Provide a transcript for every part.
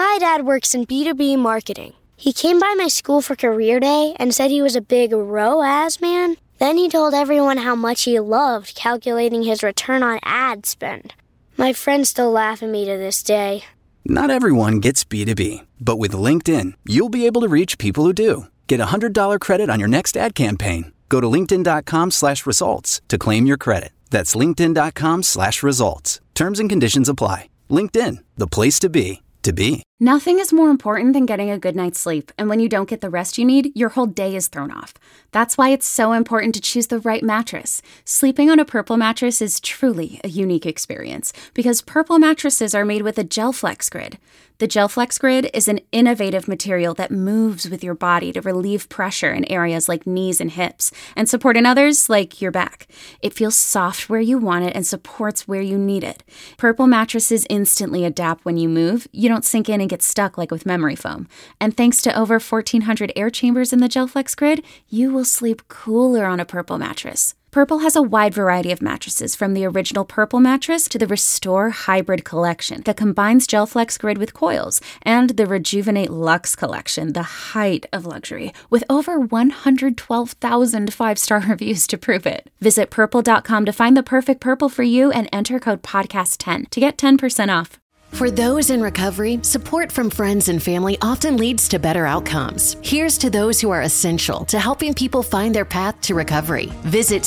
My dad works in B2B marketing. He came by my school for career day and said he was a big ROAS man. Then he told everyone how much he loved calculating his return on ad spend. My friends still laugh at me to this day. Not everyone gets B2B, but with LinkedIn, you'll be able to reach people who do. Get a $100 credit on your next ad campaign. Go to linkedin.com/results to claim your credit. That's linkedin.com/results. Terms and conditions apply. LinkedIn, the place to be, to be. Nothing is more important than getting a good night's sleep, and when you don't get the rest you need, your whole day is thrown off. That's why it's so important to choose the right mattress. Sleeping on a Purple mattress is truly a unique experience, because Purple mattresses are made with a GelFlex Grid. The GelFlex Grid is an innovative material that moves with your body to relieve pressure in areas like knees and hips, and support in others like your back. It feels soft where you want it and supports where you need it. Purple mattresses instantly adapt when you move. You don't sink in and get stuck like with memory foam. And thanks to over 1,400 air chambers in the GelFlex Grid, you will sleep cooler on a Purple mattress. Purple has a wide variety of mattresses, from the original Purple mattress to the Restore Hybrid collection that combines GelFlex Grid with coils, and the Rejuvenate Luxe collection, the height of luxury, with over 112,000 five-star reviews to prove it. Visit purple.com to find the perfect Purple for you and enter code podcast10 to get 10% off. For those in recovery, support from friends and family often leads to better outcomes. Here's to those who are essential to helping people find their path to recovery. Visit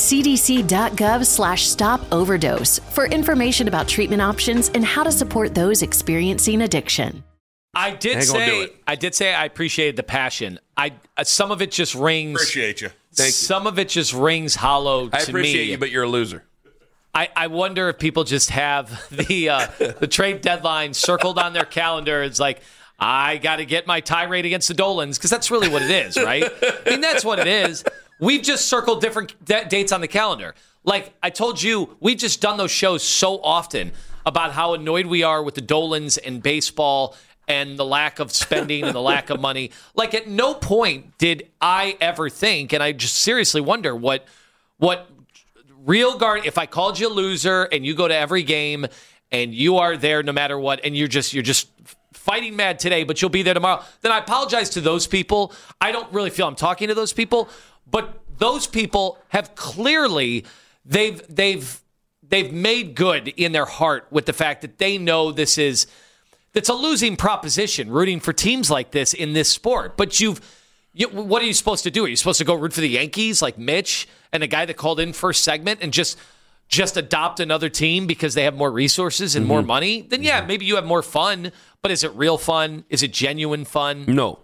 cdc.gov/stop-overdose for information about treatment options and how to support those experiencing addiction. I did say I appreciated the passion. Some of it just rings. Appreciate you. Thank you. Some of it just rings hollow to me. I appreciate you, but you're a loser. I wonder if people just have the trade deadline circled on their calendar. It's like, I got to get my tirade against the Dolans, because that's really what it is, right? I mean, that's what it is. We've just circled different dates on the calendar. Like I told you, we've just done those shows so often about how annoyed we are with the Dolans and baseball and the lack of spending and the lack of money. Like at no point did I ever think, and I just seriously wonder what real guard, if I called you a loser and you go to every game and you are there no matter what, and you're just fighting mad today, but you'll be there tomorrow, then I apologize to those people. I don't really feel I'm talking to those people, but those people have clearly they've made good in their heart with the fact that they know it's a losing proposition rooting for teams like this in this sport. But what are you supposed to do? Are you supposed to go root for the Yankees like Mitch and the guy that called in first segment and just adopt another team because they have more resources and more money? Then yeah, maybe you have more fun, but is it real fun? Is it genuine fun? No.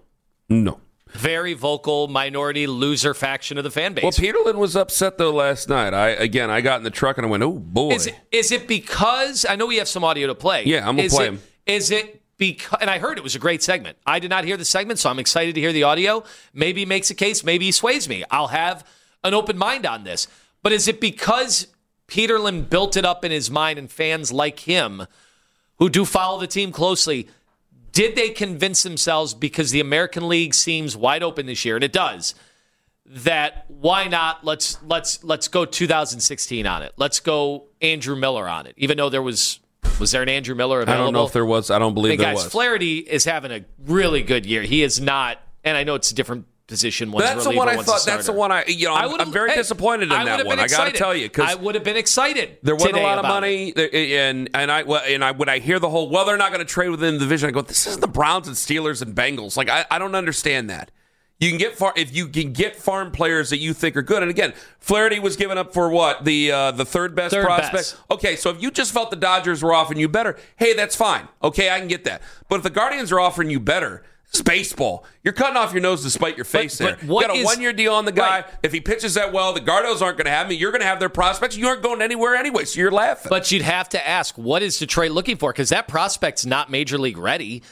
Very vocal minority loser faction of the fan base. Well, Peterlin was upset though last night. I got in the truck and I went, oh boy. Is it because, I know we have some audio to play. Yeah, I'm going to play him. Is it because, and I heard it was a great segment. I did not hear the segment, so I'm excited to hear the audio. Maybe he makes a case. Maybe he sways me. I'll have an open mind on this. But is it because Peterlin built it up in his mind and fans like him who do follow the team closely, did they convince themselves, because the American League seems wide open this year, and it does, that why not let's go 2016 on it. Let's go Andrew Miller on it. Even though was there an Andrew Miller available? I don't know if there was. I don't believe there was. Flaherty is having a really good year. He is not, and I know it's a different position. That's the one I thought. That's the one I'm very disappointed in that one. I got to tell you, because I would have been excited. There wasn't a lot of money, and when I hear the whole, well, they're not going to trade within the division, I go, this isn't the Browns and Steelers and Bengals. Like I don't understand that. You can get if you can get farm players that you think are good. And again, Flaherty was given up for what? The third best prospect? Best. Okay, so if you just felt the Dodgers were offering you better, hey, that's fine. Okay, I can get that. But if the Guardians are offering you better, it's baseball. You're cutting off your nose to spite your face there. You got a one-year deal on the guy. Right. If he pitches that well, the Gardos aren't going to have him. You're going to have their prospects. You aren't going anywhere anyway, so you're laughing. But you'd have to ask, what is Detroit looking for? Because that prospect's not Major League ready.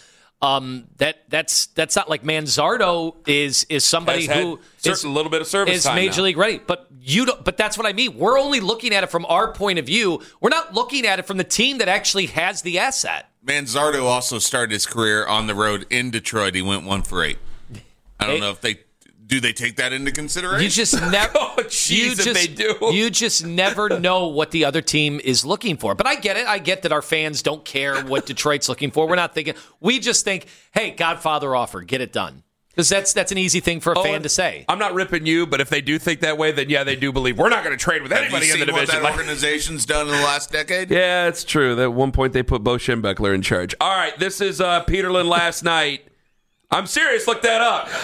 That's not like Manzardo is somebody who is a little bit of service is time Major now. League ready. But but that's what I mean. We're only looking at it from our point of view. We're not looking at it from the team that actually has the asset. Manzardo also started his career on the road in Detroit. He went 1 for 8. I don't know if they Do they take that into consideration? You just never. They do. You just never know what the other team is looking for. But I get it. I get that our fans don't care what Detroit's looking for. We're not thinking. We just think, hey, Godfather offer, get it done. Because that's an easy thing for a fan to say. I'm not ripping you, but if they do think that way, then yeah, they do believe we're not going to trade with anybody in the division. What that organization's done in the last decade? Yeah, it's true. At one point, they put Bo Schembechler in charge. All right, this is Peterlin last night. I'm serious. Look that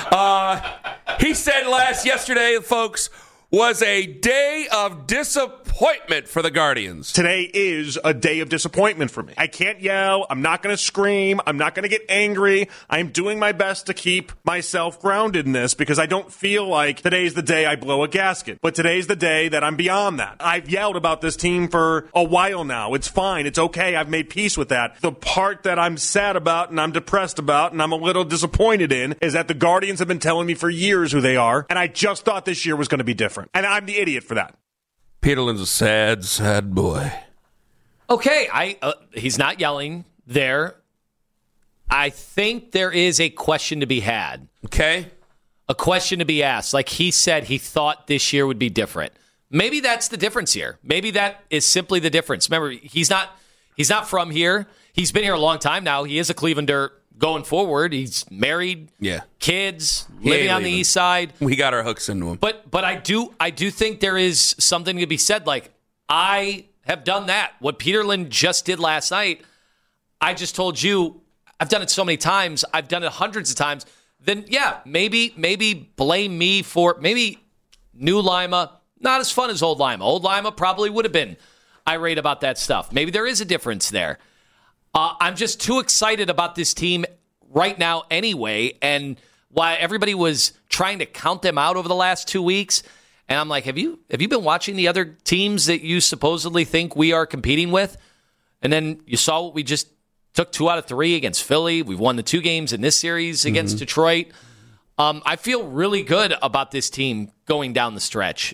up. He said yesterday, folks, was a day of disappointment for the Guardians. Today is a day of disappointment for me. I can't yell. I'm not going to scream. I'm not going to get angry. I'm doing my best to keep myself grounded in this because I don't feel like today's the day I blow a gasket. But today's the day that I'm beyond that. I've yelled about this team for a while now. It's fine. It's okay. I've made peace with that. The part that I'm sad about and I'm depressed about and I'm a little disappointed in is that the Guardians have been telling me for years who they are, and I just thought this year was going to be different. And I'm the idiot for that. Peterlin's a sad, sad boy. Okay, he's not yelling there. I think there is a question to be had. Okay. A question to be asked. Like he said, he thought this year would be different. Maybe that's the difference here. Maybe that is simply the difference. Remember, he's not from here. He's been here a long time now. He is a Clevelander going forward. He's married, kids, living on the east side. We got our hooks into him. But I do think there is something to be said. Like, I have done that. What Peterlin just did last night, I just told you, I've done it so many times. I've done it hundreds of times. Then, yeah, maybe blame me for maybe new Lima, not as fun as old Lima. Old Lima probably would have been irate about that stuff. Maybe there is a difference there. I'm just too excited about this team right now anyway, and why everybody was trying to count them out over the last 2 weeks. And I'm like, have you been watching the other teams that you supposedly think we are competing with? And then you saw what we just took 2 out of 3 against Philly. We've won the 2 games in this series against Detroit. I feel really good about this team going down the stretch.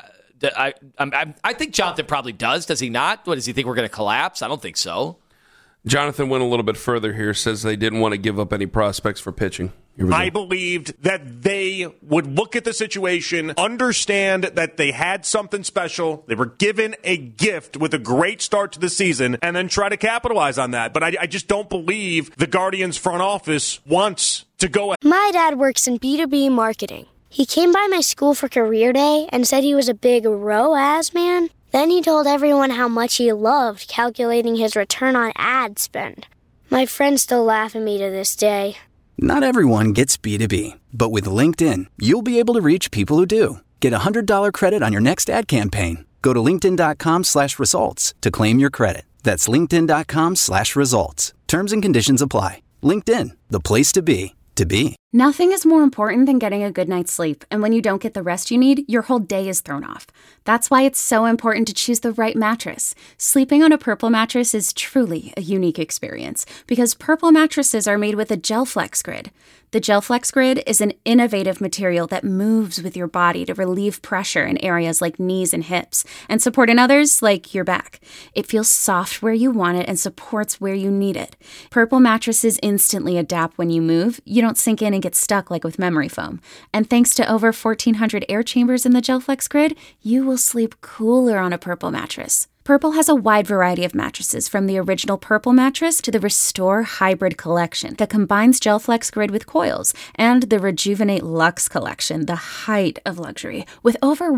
I think Jonathan probably does. Does he not? What, does he think we're going to collapse? I don't think so. Jonathan went a little bit further here, says they didn't want to give up any prospects for pitching. I believed that they would look at the situation, understand that they had something special, they were given a gift with a great start to the season, and then try to capitalize on that. But I just don't believe the Guardians front office wants to go. My dad works in B2B marketing. He came by my school for career day and said he was a big ROAS man. Then he told everyone how much he loved calculating his return on ad spend. My friends still laugh at me to this day. Not everyone gets B2B, but with LinkedIn, you'll be able to reach people who do. Get a $100 credit on your next ad campaign. Go to linkedin.com/results to claim your credit. That's linkedin.com/results. Terms and conditions apply. LinkedIn, the place to be, to be. Nothing is more important than getting a good night's sleep, and when you don't get the rest you need, your whole day is thrown off. That's why it's so important to choose the right mattress. Sleeping on a Purple mattress is truly a unique experience, because Purple mattresses are made with a GelFlex Grid. The GelFlex Grid is an innovative material that moves with your body to relieve pressure in areas like knees and hips, and support in others like your back. It feels soft where you want it and supports where you need it. Purple mattresses instantly adapt when you move. You don't sink in and get stuck like with memory foam. And thanks to over 1,400 air chambers in the GelFlex Grid, you will sleep cooler on a Purple mattress. Purple has a wide variety of mattresses, from the original Purple mattress to the Restore Hybrid collection that combines GelFlex Grid with coils, and the Rejuvenate Luxe collection, the height of luxury, with over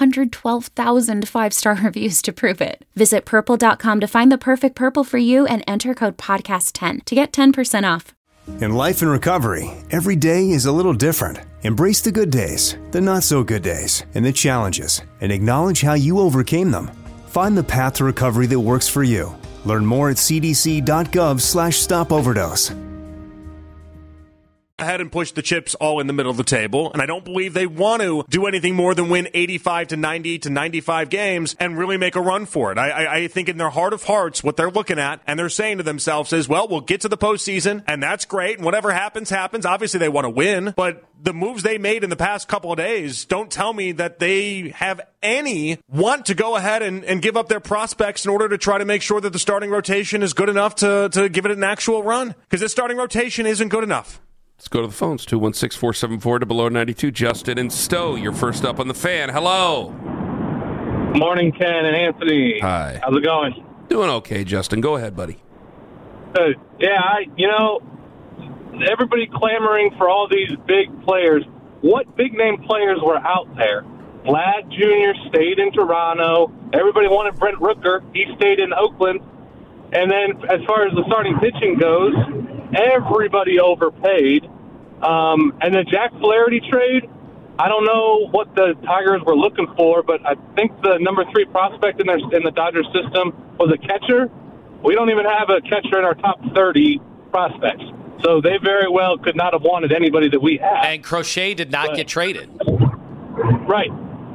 112,000 5-star reviews to prove it. Visit Purple.com to find the perfect Purple for you and enter code PODCAST10 to get 10% off. In life and recovery, every day is a little different. Embrace the good days, the not-so-good days, and the challenges, and acknowledge how you overcame them. Find the path to recovery that works for you. Learn more at cdc.gov/stopoverdose. Ahead and push the chips all in the middle of the table, and I don't believe they want to do anything more than win 85 to 90 to 95 games and really make a run for it. I think in their heart of hearts, what they're looking at and they're saying to themselves is, well, we'll get to the postseason, and that's great, and whatever happens, happens. Obviously, they want to win, but the moves they made in the past couple of days don't tell me that they have any want to go ahead and give up their prospects in order to try to make sure that the starting rotation is good enough to give it an actual run, because this starting rotation isn't good enough. Let's go to the phones. 216-474-0092. Justin and Stowe, you're first up on the Fan. Hello. Morning, Ken and Anthony. Hi. How's it going? Doing okay, Justin. Go ahead, buddy. Everybody clamoring for all these big players. What big-name players were out there? Vlad Jr. stayed in Toronto. Everybody wanted Brent Rooker. He stayed in Oakland. And then as far as the starting pitching goes, everybody overpaid. And the Jack Flaherty trade, I don't know what the Tigers were looking for, but I think the number 3 prospect in the Dodgers system was a catcher. We don't even have a catcher in our top 30 prospects. So they very well could not have wanted anybody that we have. And Crochet did not get traded. Right.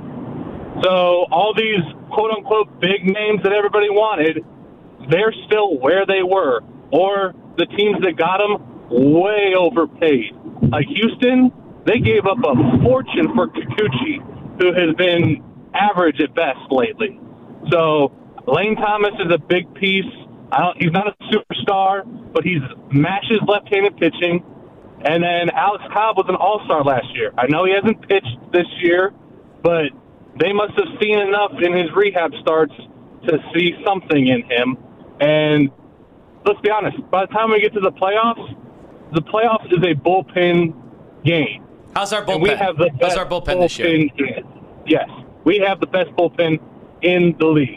So all these quote-unquote big names that everybody wanted, they're still where they were. Or the teams that got them way overpaid. Like Houston, they gave up a fortune for Kikuchi, who has been average at best lately. So Lane Thomas is a big piece. He's not a superstar, but he matches left-handed pitching. And then Alex Cobb was an all-star last year. I know he hasn't pitched this year, but they must have seen enough in his rehab starts to see something in him. And let's be honest, by the time we get to the playoffs is a bullpen game. How's our bullpen? And we have the best bullpen this year? Yes, we have the best bullpen in the league.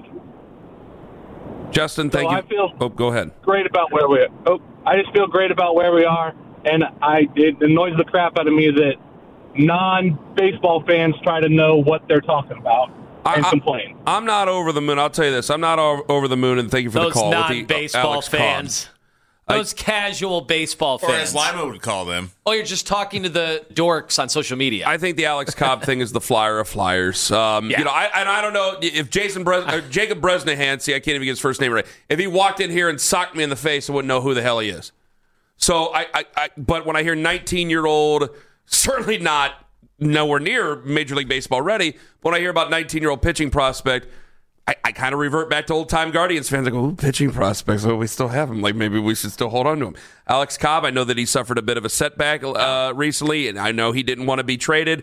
Justin, thank you. I feel go ahead. Great about where we are. I just feel great about where we are, and it annoys the crap out of me that non-baseball fans try to know what they're talking about and complain. I'm not over the moon. I'll tell you this. I'm not over the moon, and thank you for the call. Those non-baseball fans. Those casual baseball fans. Or as Lima would call them. Oh, you're just talking to the dorks on social media. I think the Alex Cobb thing is the flyer of flyers. I don't know if Jacob Bresnahan, see, I can't even get his first name right. If he walked in here and socked me in the face, I wouldn't know who the hell he is. So but when I hear 19-year-old, certainly not nowhere near Major League Baseball ready, but when I hear about 19-year-old pitching prospect, I kind of revert back to old-time Guardians fans. I go, pitching prospects, we still have him. Like, maybe we should still hold on to him. Alex Cobb, I know that he suffered a bit of a setback recently, and I know he didn't want to be traded.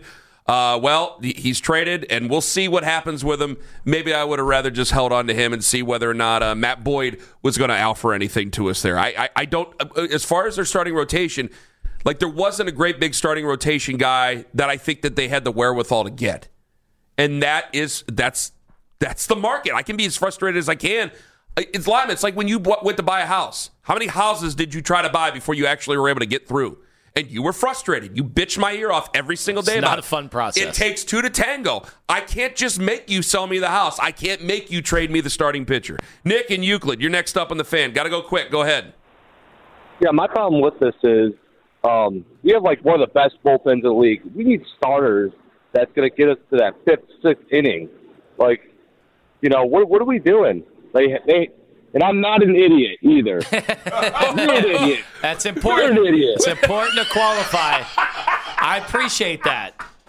He's traded, and we'll see what happens with him. Maybe I would have rather just held on to him and see whether or not Matt Boyd was going to offer anything to us there. I don't, as far as their starting rotation, like, there wasn't a great big starting rotation guy that I think that they had the wherewithal to get. And that's the market. I can be as frustrated as I can. It's like when you went to buy a house. How many houses did you try to buy before you actually were able to get through? And you were frustrated. You bitched my ear off every single day. It's not a fun process. It takes 2 to tango. I can't just make you sell me the house. I can't make you trade me the starting pitcher. Nick and Euclid, you're next up on the Fan. Got to go quick. Go ahead. Yeah, my problem with this is we have like one of the best bullpens in the league. We need starters that's going to get us to that 5th, 6th inning. Like, what are we doing? And I'm not an idiot either. I'm not an idiot. That's important. You're an idiot. It's important to qualify. I appreciate that.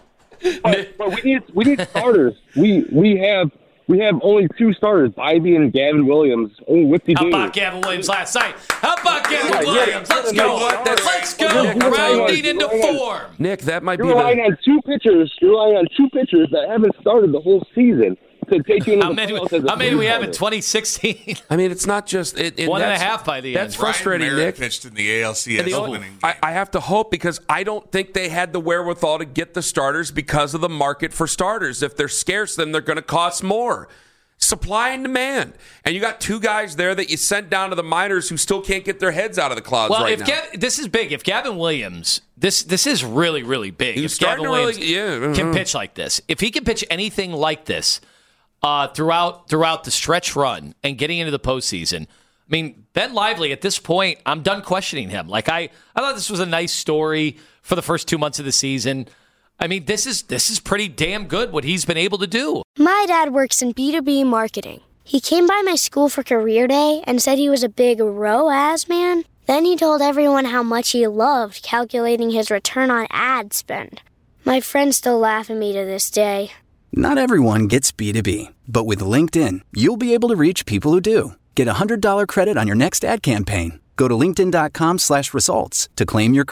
But we need starters. We have only 2 starters, Ivy and Gavin Williams. How about Gavin Williams last night? How about Gavin Williams? Let's go. Let's go. Grounding into form. Nick, that might be. You're relying on 2 pitchers. You're relying on 2 pitchers that haven't started the whole season. To take you into how many do we have in 2016? I mean, it's not just one and a half by the end. That's frustrating, Ryan Merritt Nick. pitched in the ALCS opening game. I have to hope, because I don't think they had the wherewithal to get the starters because of the market for starters. If they're scarce, then they're going to cost more. Supply and demand. And you got 2 guys there that you sent down to the minors who still can't get their heads out of the clouds right now. This is big. If Gavin Williams, this is really, really big. If Gavin Williams can pitch like this, if he can pitch anything like this, throughout the stretch run and getting into the postseason. I mean, Ben Lively, at this point, I'm done questioning him. Like, I thought this was a nice story for the first 2 months of the season. I mean, this is pretty damn good what he's been able to do. My dad works in B2B marketing. He came by my school for career day and said he was a big ROAS man. Then he told everyone how much he loved calculating his return on ad spend. My friends still laugh at me to this day. Not everyone gets B2B, but with LinkedIn, you'll be able to reach people who do. Get $100 credit on your next ad campaign. Go to linkedin.com/results to claim your credit.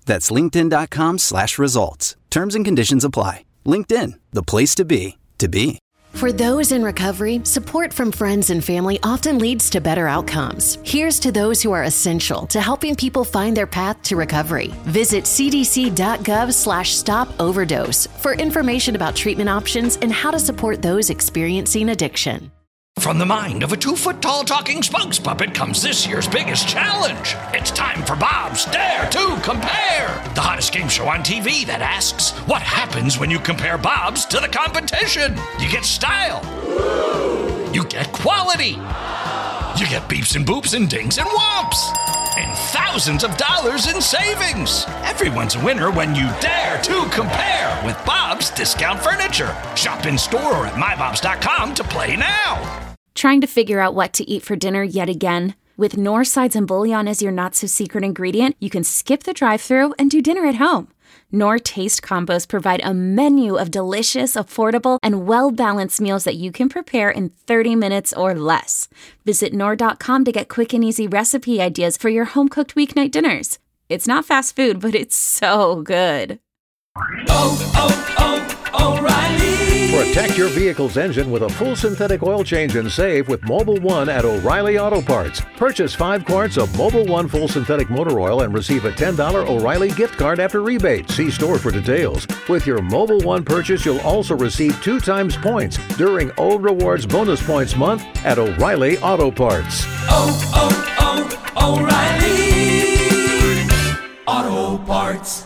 That's linkedin.com/results. Terms and conditions apply. LinkedIn, the place to be, to be. For those in recovery, support from friends and family often leads to better outcomes. Here's to those who are essential to helping people find their path to recovery. Visit cdc.gov/stop-overdose for information about treatment options and how to support those experiencing addiction. From the mind of a 2-foot-tall talking spokes puppet comes this year's biggest challenge. It's time for Bob's Dare to Compare, the hottest game show on TV that asks, what happens when you compare Bob's to the competition? You get style. You get quality. You get beeps and boops and dings and whomps. And thousands of dollars in savings. Everyone's a winner when you dare to compare with Bob's Discount Furniture. Shop in store or at mybobs.com to play now. Trying to figure out what to eat for dinner yet again? With Knorr sides and bouillon as your not-so-secret ingredient, you can skip the drive-thru and do dinner at home. Knorr Taste Combos provide a menu of delicious, affordable, and well-balanced meals that you can prepare in 30 minutes or less. Visit Knorr.com to get quick and easy recipe ideas for your home-cooked weeknight dinners. It's not fast food, but it's so good. O'Reilly. Protect your vehicle's engine with a full synthetic oil change and save with Mobil 1 at O'Reilly Auto Parts. Purchase 5 quarts of Mobil 1 full synthetic motor oil and receive a $10 O'Reilly gift card after rebate. See store for details. With your Mobil 1 purchase, you'll also receive 2 times points during O Rewards Bonus Points Month at O'Reilly Auto Parts. O'Reilly Auto Parts.